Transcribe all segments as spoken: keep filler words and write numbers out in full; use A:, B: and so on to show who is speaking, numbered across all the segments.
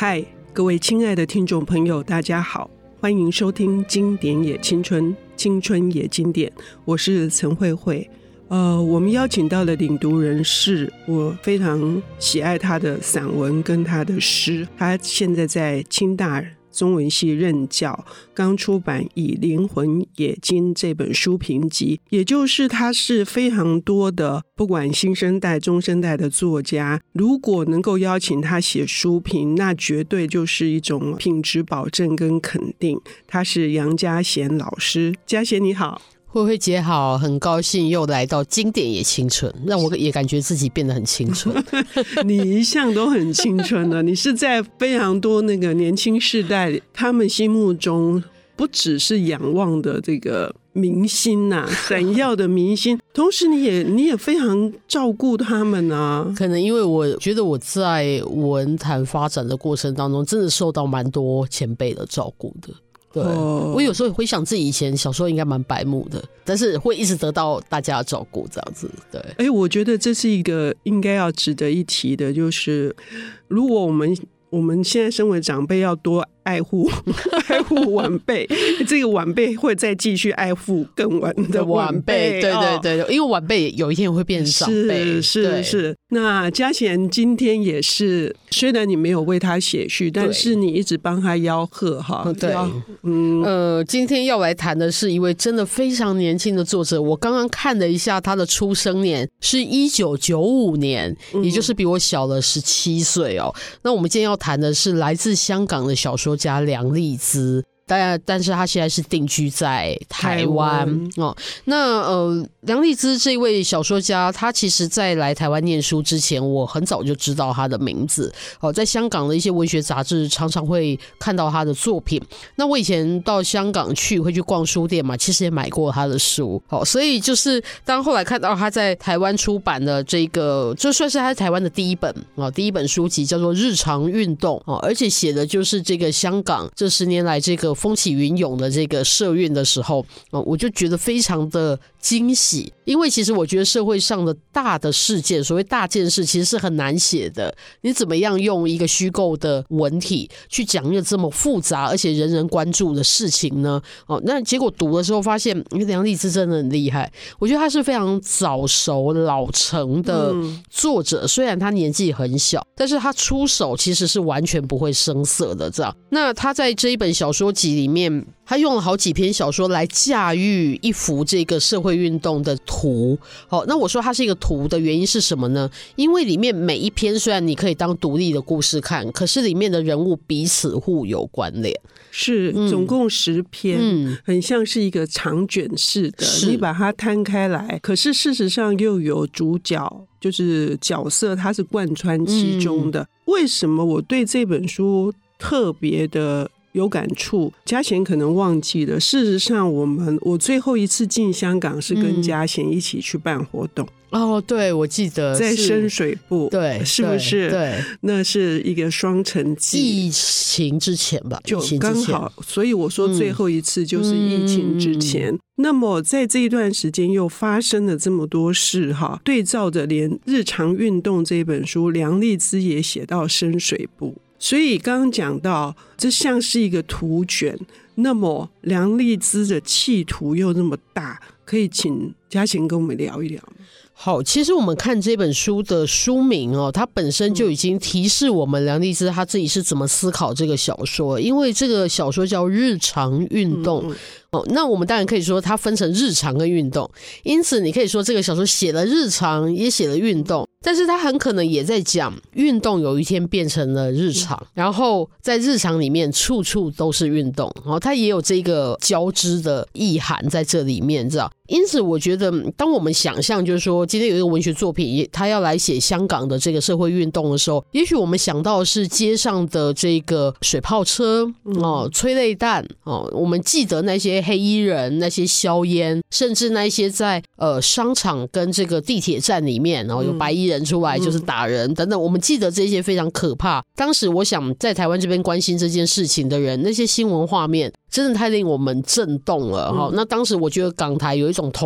A: 嗨，各位亲爱的听众朋友，大家好，欢迎收听经典也青春，青春也经典，我是陈慧慧。呃，我们邀请到的领读人是我非常喜爱他的散文跟他的诗，他现在在清大中文系任教，刚出版《以灵魂冶金》这本书评集，也就是他是非常多的不管新生代中生代的作家，如果能够邀请他写书评，那绝对就是一种品质保证跟肯定。他是杨嘉贤老师。嘉贤你好。
B: 慧慧姐好，很高兴又来到经典也青春，让我也感觉自己变得很青春。
A: 你一向都很青春的，你是在非常多那个年轻世代他们心目中不只是仰望的这个明星呐、啊，闪耀的明星，同时你也你也非常照顾他们啊。
B: 可能因为我觉得我在文坛发展的过程当中，真的受到蛮多前辈的照顾的。对、哦、我有时候回想自己以前小时候应该蛮白目的，但是会一直得到大家的照顾这样子。对，
A: 哎，我觉得这是一个应该要值得一提的，就是如果我们我们现在身为长辈要多爱护爱护晚辈，这个晚辈会再继续爱护更晚的晚辈。
B: 对对对、哦、因为晚辈有一天会变成长辈。
A: 是是是。那嘉贤今天也是，虽然你没有为他写序，但是你一直帮他吆喝哈。
B: 对，嗯呃，今天要来谈的是一位真的非常年轻的作者。我刚刚看了一下他的出生年是一九九五年、嗯、也就是比我小了十七岁哦。那我们今天要谈的是来自香港的小说家梁立姿，但但是他现在是定居在台湾哦。那呃，梁立姿这位小说家，他其实在来台湾念书之前，我很早就知道他的名字哦，在香港的一些文学杂志常常会看到他的作品。那我以前到香港去会去逛书店嘛，其实也买过他的书哦，所以就是当后来看到他在台湾出版的这个，就算是他在台湾的第一本哦，第一本书籍叫做《日常运动》哦，而且写的就是这个香港这十年来这个风起云涌的这个社运的时候，我就觉得非常的惊喜。因为其实我觉得社会上的大的事件，所谓大件事其实是很难写的，你怎么样用一个虚构的文体去讲一个这么复杂而且人人关注的事情呢？哦，那结果读的时候发现梁立姿真的很厉害，我觉得他是非常早熟老成的作者、嗯、虽然他年纪很小，但是他出手其实是完全不会生涩的这样。那他在这一本小说集里面，他用了好几篇小说来驾驭一幅这个社会运动的图。好，那我说它是一个图的原因是什么呢？因为里面每一篇虽然你可以当独立的故事看，可是里面的人物彼此互有关联。
A: 是，总共十篇、嗯、很像是一个长卷式的，你把它摊开来，可是事实上又有主角，就是角色它是贯穿其中的、嗯、为什么我对这本书特别的有感触？嘉贤可能忘记了，事实上我们我最后一次进香港是跟嘉贤一起去办活动、
B: 嗯、哦，对，我记得
A: 在深水埗，对，是不是？对，那是一个双城记，
B: 疫情之前吧，
A: 就刚好，所以我说最后一次就是疫情之前、嗯嗯、那么在这一段时间又发生了这么多事哈，对照着连《日常运动》这本书，梁立姿也写到深水埗，所以刚刚讲到这像是一个图卷，那么梁立姿的企图又那么大，可以请嘉贤跟我们聊一聊。
B: 好，其实我们看这本书的书名哦，它本身就已经提示我们梁立姿他自己是怎么思考这个小说，因为这个小说叫《日常运动》嗯哦，那我们当然可以说它分成日常跟运动，因此你可以说这个小说写了日常也写了运动，但是它很可能也在讲运动有一天变成了日常，然后在日常里面处处都是运动，然后它也有这个交织的意涵在这里面，知道？因此我觉得当我们想象就是说今天有一个文学作品他要来写香港的这个社会运动的时候，也许我们想到的是街上的这个水炮车、哦、催泪弹、哦、我们记得那些黑衣人，那些硝烟，甚至那些在呃商场跟这个地铁站里面然后有白衣人出来就是打人等等，我们记得这些非常可怕。当时我想在台湾这边关心这件事情的人，那些新闻画面真的太令我们震动了、嗯、那当时我觉得港台有一种童心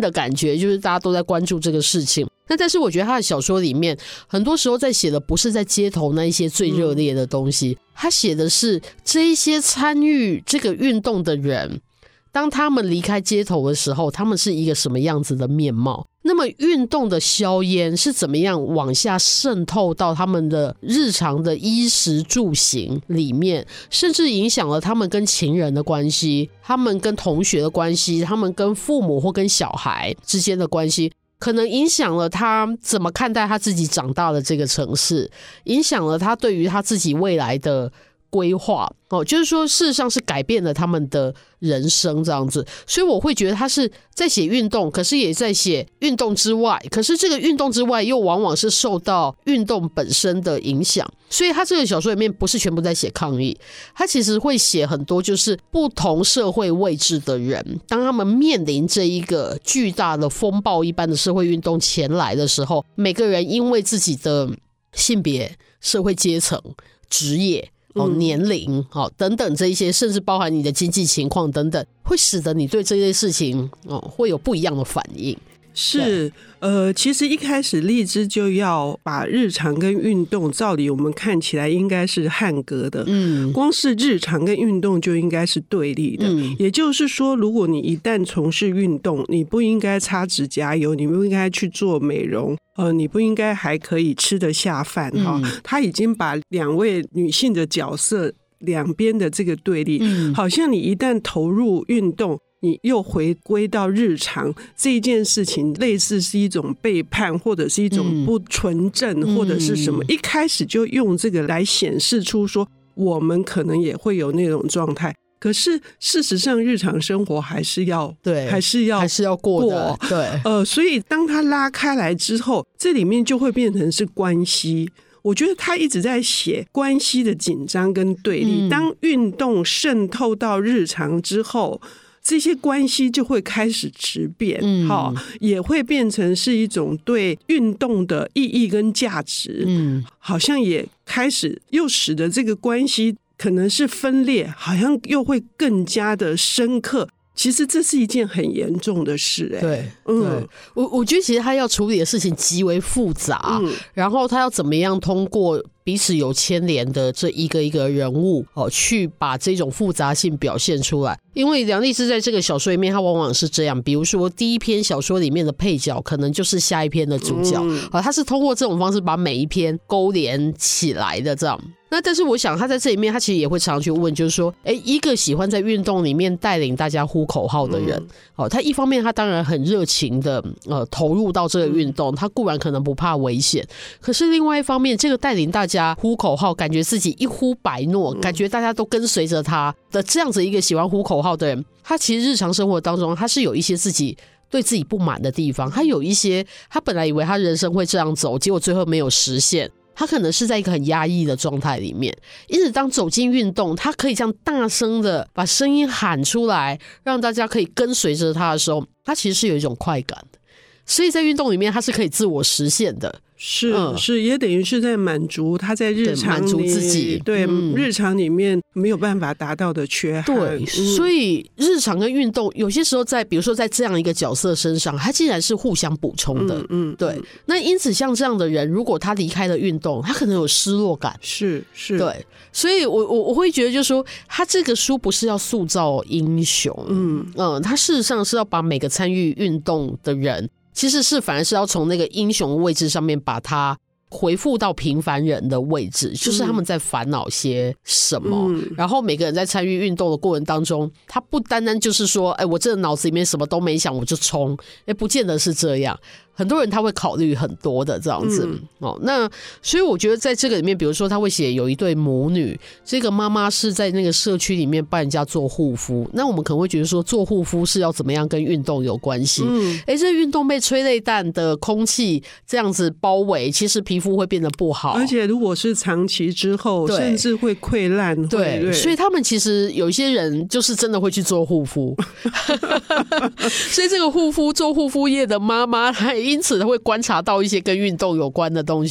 B: 的感觉，就是大家都在关注这个事情。那但是我觉得他的小说里面很多时候在写的不是在街头那一些最热烈的东西，他写的是这一些参与这个运动的人，当他们离开街头的时候，他们是一个什么样子的面貌。那么运动的硝烟是怎么样往下渗透到他们的日常的衣食住行里面，甚至影响了他们跟情人的关系，他们跟同学的关系，他们跟父母或跟小孩之间的关系，可能影响了他怎么看待他自己长大的这个城市，影响了他对于他自己未来的规划、哦、就是说事实上是改变了他们的人生这样子。所以我会觉得他是在写运动，可是也在写运动之外，可是这个运动之外又往往是受到运动本身的影响。所以他这个小说里面不是全部在写抗议，他其实会写很多就是不同社会位置的人，当他们面临这一个巨大的风暴一般的社会运动前来的时候，每个人因为自己的性别、社会阶层、职业哦、年龄、哦、等等这一些，甚至包含你的经济情况等等，会使得你对这些事情、哦、会有不一样的反应。
A: 是，呃，其实一开始荔枝就要把日常跟运动，照理我们看起来应该是汉格的，嗯，光是日常跟运动就应该是对立的，嗯，也就是说，如果你一旦从事运动，你不应该擦指甲油，你不应该去做美容，呃，你不应该还可以吃得下饭哈、嗯。他已经把两位女性的角色两边的这个对立，嗯，好像你一旦投入运动，你又回归到日常这件事情，类似是一种背叛，或者是一种不纯正、嗯、或者是什么、嗯、一开始就用这个来显示出说我们可能也会有那种状态。可是事实上日常生活还是要对还是要
B: 还是要过的，对，
A: 呃，所以当它拉开来之后，这里面就会变成是关系。我觉得他一直在写关系的紧张跟对立、嗯、当运动渗透到日常之后，这些关系就会开始质变、嗯哦、也会变成是一种对运动的意义跟价值、嗯、好像也开始又使得这个关系可能是分裂，好像又会更加的深刻。其实这是一件很严重的事、欸、
B: 对，嗯，对，我我觉得其实他要处理的事情极为复杂、嗯、然后他要怎么样通过彼此有牵连的这一个一个人物、哦、去把这种复杂性表现出来。因为梁励志在这个小说里面他往往是这样，比如说第一篇小说里面的配角可能就是下一篇的主角、嗯哦、他是通过这种方式把每一篇勾连起来的这样。那但是我想他在这里面他其实也会常常去问，就是说诶一个喜欢在运动里面带领大家呼口号的人、嗯哦、他一方面他当然很热情的、呃、投入到这个运动，他固然可能不怕危险，可是另外一方面这个带领大家呼口号，感觉自己一呼百诺、嗯、感觉大家都跟随着他的这样子一个喜欢呼口号的人，他其实日常生活当中他是有一些自己对自己不满的地方，他有一些他本来以为他人生会这样走，结果最后没有实现，他可能是在一个很压抑的状态里面，因此当走进运动，他可以这样大声的把声音喊出来，让大家可以跟随着他的时候，他其实是有一种快感的。所以在运动里面他是可以自我实现的，
A: 是、嗯、是，也等于是在满足他在日常里满
B: 足自己
A: 对、嗯、日常里面没有办法达到的缺憾。
B: 对、嗯、所以日常跟运动有些时候在比如说在这样一个角色身上，他竟然是互相补充的。嗯，嗯对嗯。那因此像这样的人，如果他离开了运动，他可能有失落感。
A: 是是，
B: 对。所以我我我会觉得就是说，他这个书不是要塑造英雄，嗯嗯，他事实上是要把每个参与运动的人，其实是反而是要从那个英雄位置上面把他回复到平凡人的位置，就是他们在烦恼些什么、嗯、然后每个人在参与运动的过程当中，他不单单就是说哎，我这个脑子里面什么都没想我就冲，哎，不见得是这样，很多人他会考虑很多的这样子、嗯哦、那所以我觉得在这个里面，比如说他会写有一对母女，这个妈妈是在那个社区里面帮人家做护肤，那我们可能会觉得说做护肤是要怎么样跟运动有关系、嗯、诶这运动被催泪弹的空气这样子包围，其实皮肤会变得不好，
A: 而且如果是长期之后甚至会溃烂。
B: 对, 对，所以他们其实有一些人就是真的会去做护肤所以这个护肤做护肤业的妈妈她因此会观察到一些跟运动有关的东西，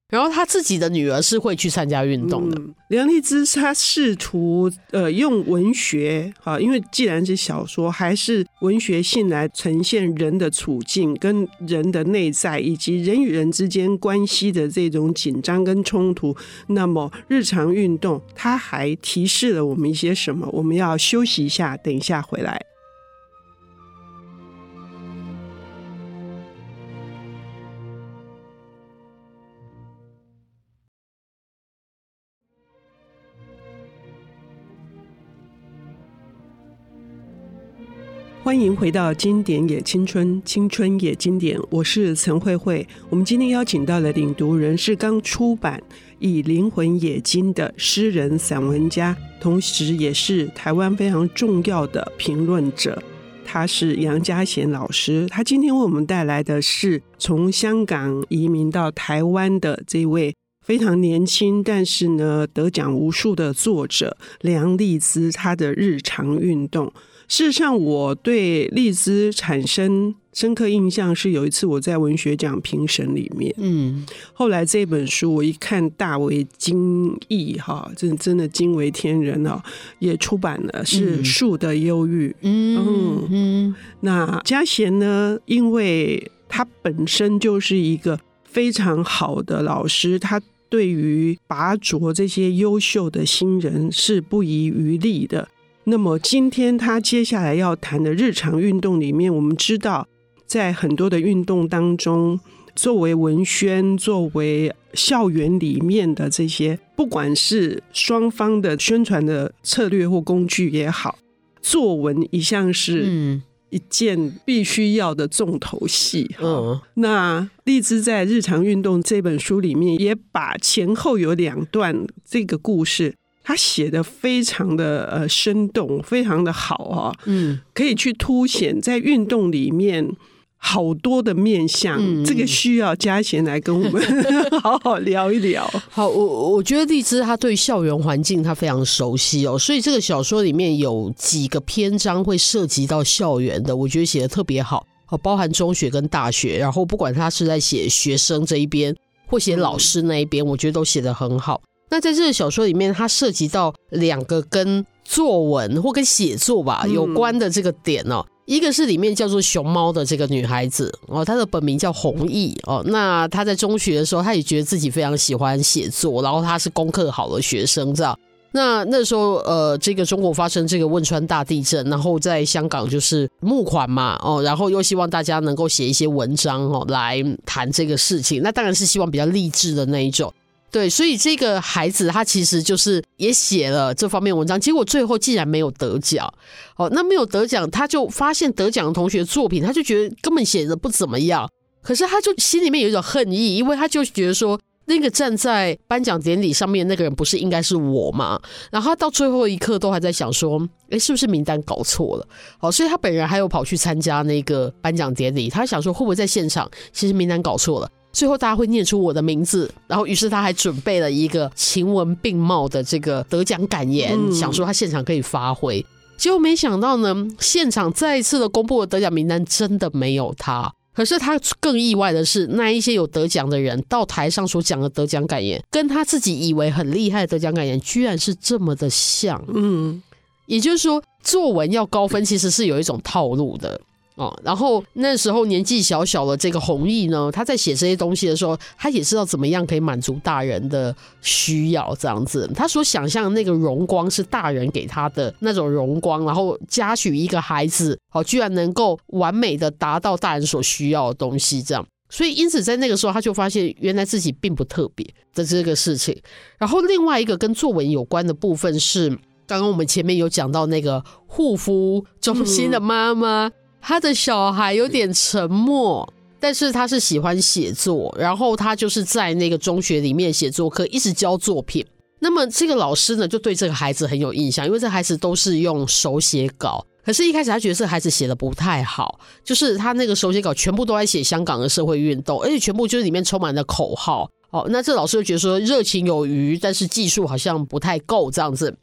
B: 然后他自己的女儿是会去参加运动的。
A: 嗯、梁丽芝她试图呃用文学啊，因为既然是小说，还是文学性来呈现人的处境跟人的内在，以及人与人之间关系的这种紧张跟冲突。那么日常运动，它还提示了我们一些什么？我们要休息一下，等一下回来。欢迎回到经典也青春，青春也经典，我是陈慧慧。我们今天邀请到的领读人是刚出版以灵魂冶金的诗人散文家，同时也是台湾非常重要的评论者，他是杨嘉贤老师。他今天为我们带来的是从香港移民到台湾的这位非常年轻但是呢得奖无数的作者梁丽芝，他的日常运动。事实上我对丽芝产生深刻印象是有一次我在文学奖评审里面，嗯，后来这本书我一看大为惊异哈，真真的惊为天人哦，也出版了，是《树的忧郁》。嗯 嗯, 嗯，那嘉贤呢，因为他本身就是一个非常好的老师，他对于拔擢这些优秀的新人是不遗余力的。那么今天他接下来要谈的日常运动里面，我们知道在很多的运动当中，作为文宣，作为校园里面的这些，不管是双方的宣传的策略或工具也好，作文一向是一件必须要的重头戏。嗯，那丽芝在日常运动这本书里面也把前后有两段这个故事他写的非常的呃生动，非常的好啊，嗯，可以去凸显在运动里面好多的面向，嗯，这个需要嘉贤来跟我们好好聊一聊。
B: 好，我我觉得丽芝他对校园环境他非常熟悉哦，所以这个小说里面有几个篇章会涉及到校园的，我觉得写得特别好，包含中学跟大学，然后不管他是在写学生这一边或写老师那一边，我觉得都写得很好。那在这个小说里面，它涉及到两个跟作文或跟写作吧有关的这个点哦。嗯，一个是里面叫做熊猫的这个女孩子哦，她的本名叫弘毅哦。那她在中学的时候，她也觉得自己非常喜欢写作，然后她是功课好的学生这样。那那时候呃，这个中国发生这个汶川大地震，然后在香港就是募款嘛哦，然后又希望大家能够写一些文章哦来谈这个事情。那当然是希望比较励志的那一种。对，所以这个孩子他其实就是也写了这方面文章，结果最后竟然没有得奖。哦，那没有得奖，他就发现得奖的同学作品，他就觉得根本写的不怎么样。可是他就心里面有一种恨意，因为他就觉得说，那个站在颁奖典礼上面那个人不是应该是我吗？然后他到最后一刻都还在想说，诶，是不是名单搞错了？好，所以他本人还有跑去参加那个颁奖典礼，他想说会不会在现场其实名单搞错了。最后大家会念出我的名字，然后于是他还准备了一个情文并茂的这个得奖感言，嗯，想说他现场可以发挥。结果没想到呢，现场再一次的公布了得奖名单，真的没有他。可是他更意外的是，那一些有得奖的人到台上所讲的得奖感言，跟他自己以为很厉害的得奖感言居然是这么的像。嗯，也就是说作文要高分其实是有一种套路的哦，然后那时候年纪小小的这个弘毅呢，他在写这些东西的时候，他也知道怎么样可以满足大人的需要，这样子。他所想象的那个荣光是大人给他的那种荣光，然后嘉许一个孩子，哦，居然能够完美的达到大人所需要的东西，这样。所以因此在那个时候他就发现原来自己并不特别的这个事情。然后另外一个跟作文有关的部分是，刚刚我们前面有讲到那个护肤中心的妈妈，嗯，他的小孩有点沉默，但是他是喜欢写作，然后他就是在那个中学里面写作课一直教作品。那么这个老师呢就对这个孩子很有印象，因为这孩子都是用手写稿，可是一开始他觉得这个孩子写的不太好，就是他那个手写稿全部都在写香港的社会运动，而且全部就是里面充满了口号。哦，那这老师就觉得说热情有余，但是技术好像不太够这样子。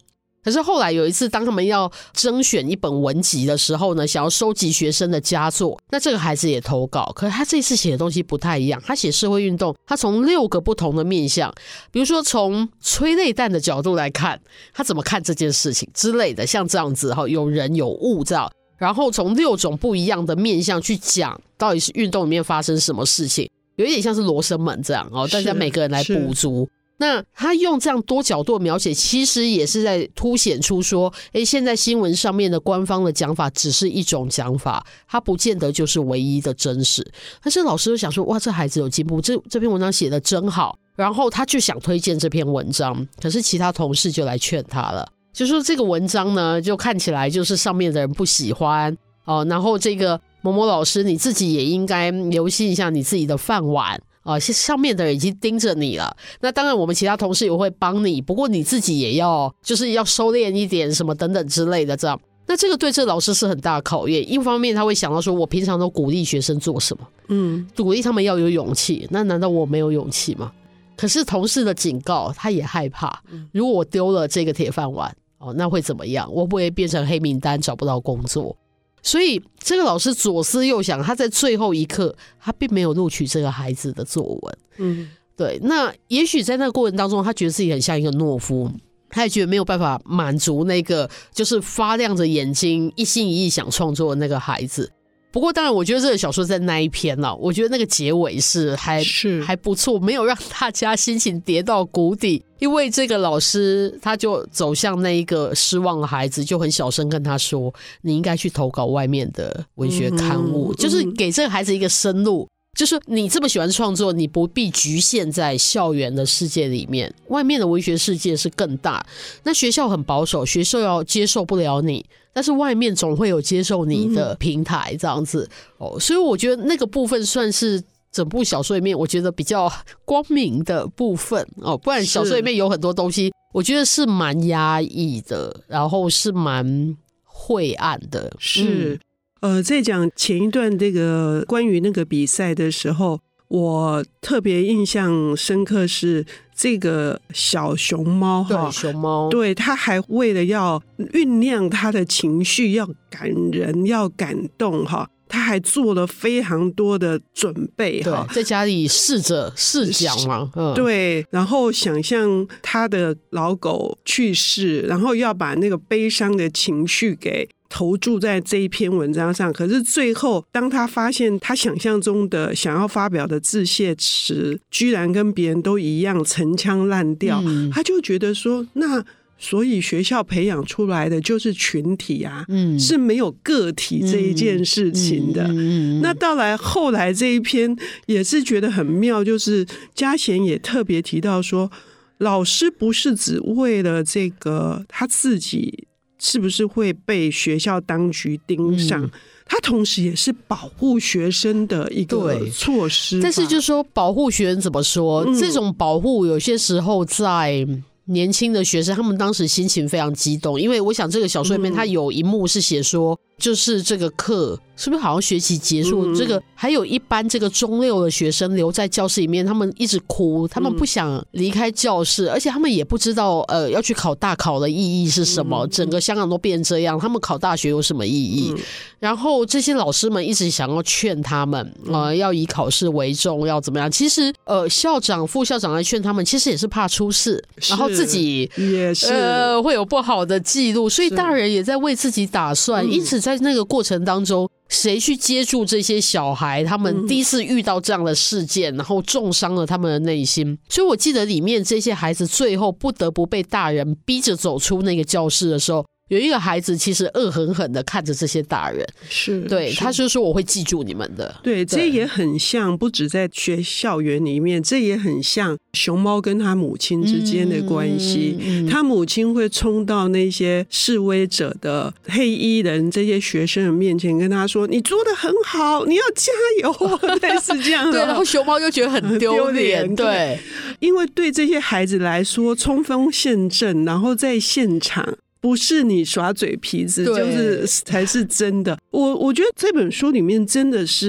B: 可是后来有一次，当他们要征选一本文集的时候呢，想要收集学生的佳作，那这个孩子也投稿，可是他这次写的东西不太一样，他写社会运动，他从六个不同的面向，比如说从催泪弹的角度来看，他怎么看这件事情之类的，像这样子有人有物这样，然后从六种不一样的面向去讲到底是运动里面发生什么事情，有一点像是罗生门这样，大家每个人来补足。那他用这样多角度的描写，其实也是在凸显出说，诶，现在新闻上面的官方的讲法只是一种讲法，它不见得就是唯一的真实。但是老师就想说，哇，这孩子有进步，这这篇文章写得真好，然后他就想推荐这篇文章，可是其他同事就来劝他了，就说这个文章呢，就看起来就是上面的人不喜欢哦，然后这个某某老师你自己也应该留心一下你自己的饭碗啊，上面的人已经盯着你了，那当然我们其他同事也会帮你，不过你自己也要就是要收敛一点什么等等之类的这样。那这个对这老师是很大的考验，一方面他会想到说我平常都鼓励学生做什么，嗯，鼓励他们要有勇气，那难道我没有勇气吗？可是同事的警告他也害怕，如果我丢了这个铁饭碗哦，那会怎么样？我会不会变成黑名单找不到工作？所以这个老师左思右想，他在最后一刻他并没有录取这个孩子的作文。嗯，对。那也许在那个过程当中，他觉得自己很像一个懦夫，他也觉得没有办法满足那个就是发亮着眼睛一心一意想创作的那个孩子。不过当然我觉得这个小说在那一篇啦，我觉得那个结尾是还是还不错，没有让大家心情跌到谷底，因为这个老师他就走向那一个失望的孩子，就很小声跟他说，你应该去投稿外面的文学刊物，嗯，就是给这个孩子一个生路，就是你这么喜欢创作，你不必局限在校园的世界里面，外面的文学世界是更大，那学校很保守，学校要接受不了你，但是外面总会有接受你的平台这样子，嗯哦，所以我觉得那个部分算是整部小说里面我觉得比较光明的部分，哦，不然小说里面有很多东西我觉得是蛮压抑的，然后是蛮晦暗的。
A: 是，嗯，呃，在讲前一段这个关于那个比赛的时候，我特别印象深刻是这个小熊猫，
B: 对，熊猫，
A: 对，他还为了要酝酿他的情绪，要感人，要感动哈，他还做了非常多的准备哈，
B: 在家里试着试讲嘛，嗯，
A: 对，然后想象他的老狗去世，然后要把那个悲伤的情绪给投注在这一篇文章上，可是最后当他发现他想象中的想要发表的致谢词居然跟别人都一样陈腔滥调，嗯，他就觉得说，那所以学校培养出来的就是群体啊，嗯，是没有个体这一件事情的，嗯嗯嗯嗯，那到来后来这一篇也是觉得很妙，就是嘉贤也特别提到说，老师不是只为了这个他自己是不是会被学校当局盯上，嗯，他同时也是保护学生的一个措施。
B: 但是就说保护学生怎么说，嗯，这种保护有些时候在年轻的学生他们当时心情非常激动，因为我想这个小说里面他有一幕是写说，就是这个课是不是好像学期结束，嗯，这个还有一班这个中六的学生留在教室里面，他们一直哭，他们不想离开教室，嗯，而且他们也不知道呃要去考大考的意义是什么，嗯，整个香港都变这样，他们考大学有什么意义，嗯，然后这些老师们一直想要劝他们呃要以考试为重，要怎么样，其实呃校长副校长来劝他们其实也是怕出事，然后自己
A: 也是
B: 呃会有不好的记录，所以大人也在为自己打算，因此在那个过程当中，谁去接住这些小孩，他们第一次遇到这样的事件，然后重伤了他们的内心。所以我记得里面这些孩子最后不得不被大人逼着走出那个教室的时候，有一个孩子其实恶狠狠的看着这些大人，
A: 是
B: 对，他就说我会记住你们的。
A: 对，这也很像，不止在学校园里面，这也很像熊猫跟他母亲之间的关系，嗯嗯嗯，他母亲会冲到那些示威者的黑衣人这些学生的面前跟他说，你做得很好，你要加油，类似这样。
B: 对，然后熊猫就觉得很丢脸，对，
A: 因为对这些孩子来说，冲锋陷阵，然后在现场不是你耍嘴皮子，就是才是真的。我我觉得这本书里面真的是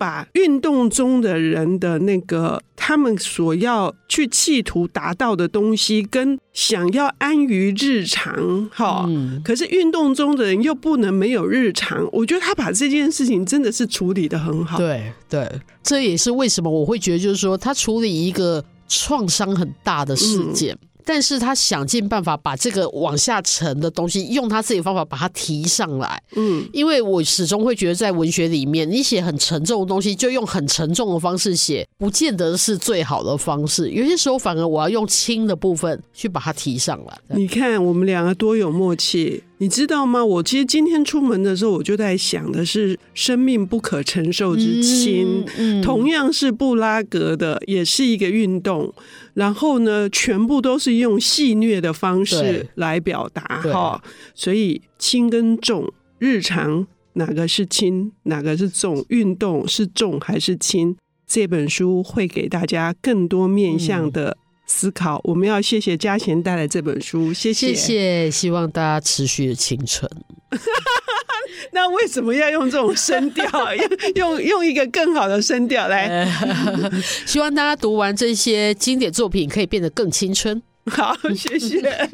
A: 把运动中的人的那个他们所要去企图达到的东西跟想要安于日常、嗯、可是运动中的人又不能没有日常，我觉得他把这件事情真的是处理得很好。
B: 对对，这也是为什么我会觉得就是说他处理一个创伤很大的事件、嗯，但是他想尽办法把这个往下沉的东西用他自己的方法把它提上来。嗯，因为我始终会觉得在文学里面你写很沉重的东西就用很沉重的方式写不见得是最好的方式，有些时候反而我要用轻的部分去把它提上来。
A: 你看我们两个多有默契，你知道吗？我其实今天出门的时候我就在想的是生命不可承受之轻、嗯嗯、同样是布拉格的也是一个运动，然后呢全部都是用戏谑的方式来表达、哦、所以轻跟重，日常哪个是轻哪个是重，运动是重还是轻，这本书会给大家更多面向的思考、嗯、我们要谢谢嘉贤带来这本书，谢谢
B: 谢谢，希望大家持续的青春
A: 那为什么要用这种声调用, 用一个更好的声调来
B: 希望大家读完这些经典作品可以变得更青春。
A: 好，谢谢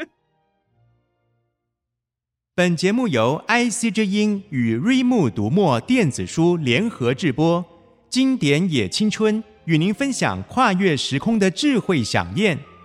C: 本节目由 I C 之音与瑞木读墨电子书联合制播，经典也青春与您分享跨越时空的智慧饗宴。